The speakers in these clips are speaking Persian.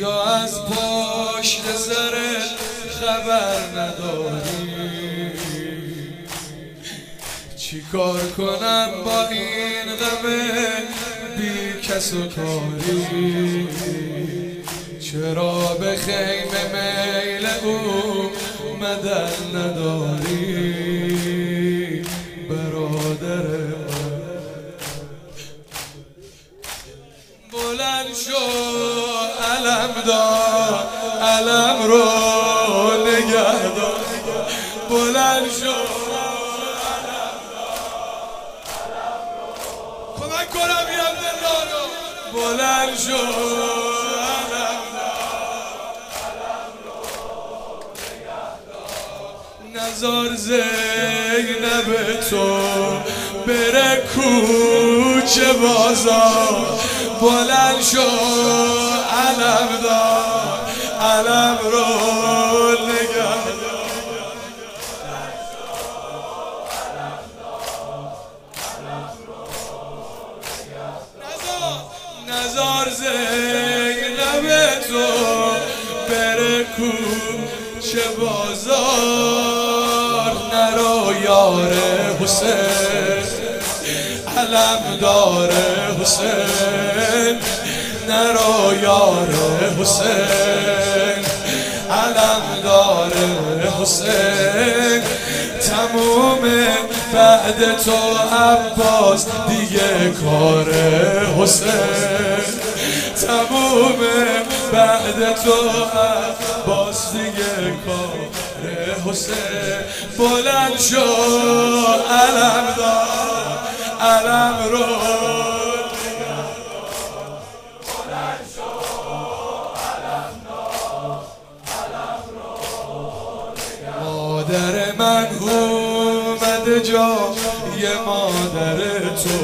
یا از پشت سر خبر نداری؟ چی کار کنم با این غم بی کس و کاری؟ چرا به خیمه میل او مدل نداری؟ برادر من بلند شو، علم دار، علم رو نگه دار. بلند شو، علم دار، علم رو کمک کنم یه دلارو. بلند شو، علم دار، علم رو نگه دار. نزار زینب تو بره کوچه بازار. بلند شو، علم دار، علم رو نگه دار. نزار زینب تو بره کوچه بازار. نرو یار حسین، علم داره حسین. نرو یار حسین، علم داره حسین. تموم بعد تو عباس دیگه کار حسین. تموم بعد تو عباس دیگه کار حسین. بلند شو، علم دار، علم رو نگه دار. بلند شو، علم دار، علم رو نگه دار. مادر من اومده جای مادر تو،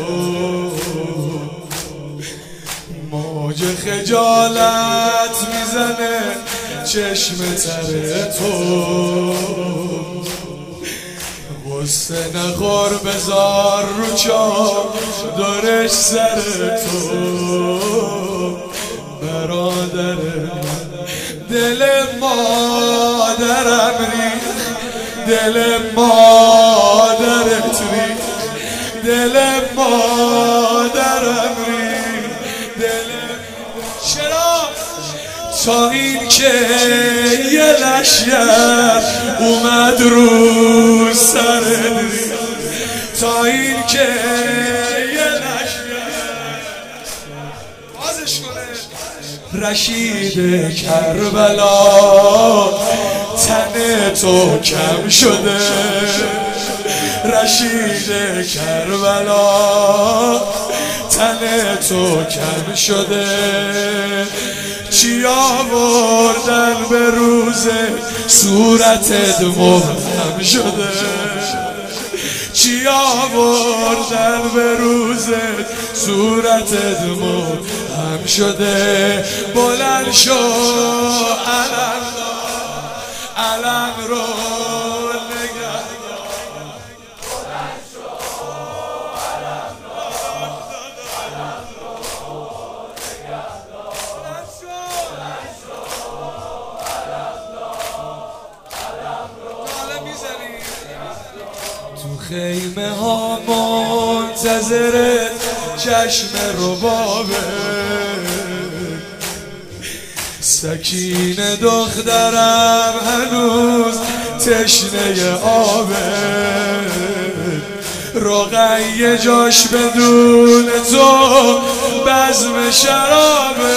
موج خجالت میزنه چشم تر تو. غصه نخور بذار رو چادرش سر تو. برادر من دل مادرم ریخ، دل مادرت ریخ، دل مادرم ریخ، دل. چرا؟ تا این که یه لشگر اومد رو سر دری. تا این که یه لشگر بازش کنه. رشید کربلا تن تو کم شده. رشید کربلا تن تو کم شده. چی آوردن به روز صورتت مبهم شده؟ چی آوردن به روز صورتت مبهم شده؟ بلند شو، علم دار، علم رو نگه دار. بلند شو، علم دار، علم رو نگه دار. تو خیمه ها منتظرت چشم ربابه. سکینه دخترم هنوز تشنه آبه. رقیه جاش بدون تو بزم شرابه.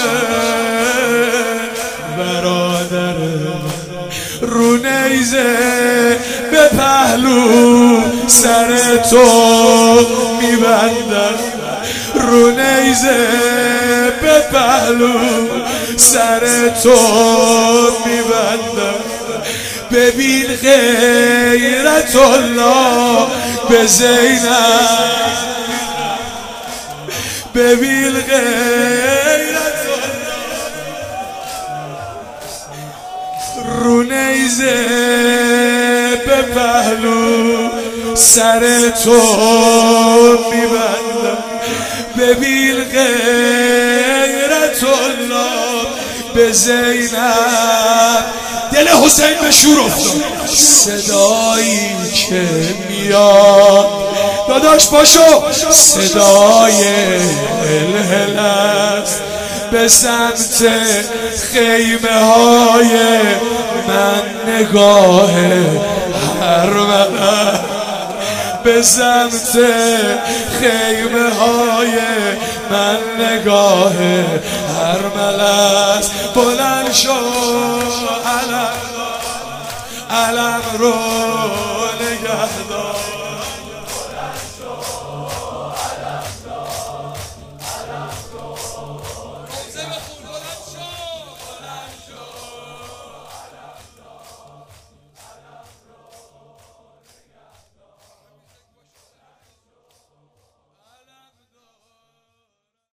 برادر رو نیزه به پهلو سر تو میبندم. رو نیزه به پهلو سر تو میبندم. ببین غیرت الله به زینب. ببین غیرت رو نیزه به پهلو سر تو میبندم. ببین غیرت الله به زینب. دل حسین به شور افتاد. صدایی که میاد داداش پاشو، صدای هلهل است به سمت خیمه های من، نگاه هرمله به سمت خیمه های من، نگاه هرمله است. بلند شو علم رو نگهدار.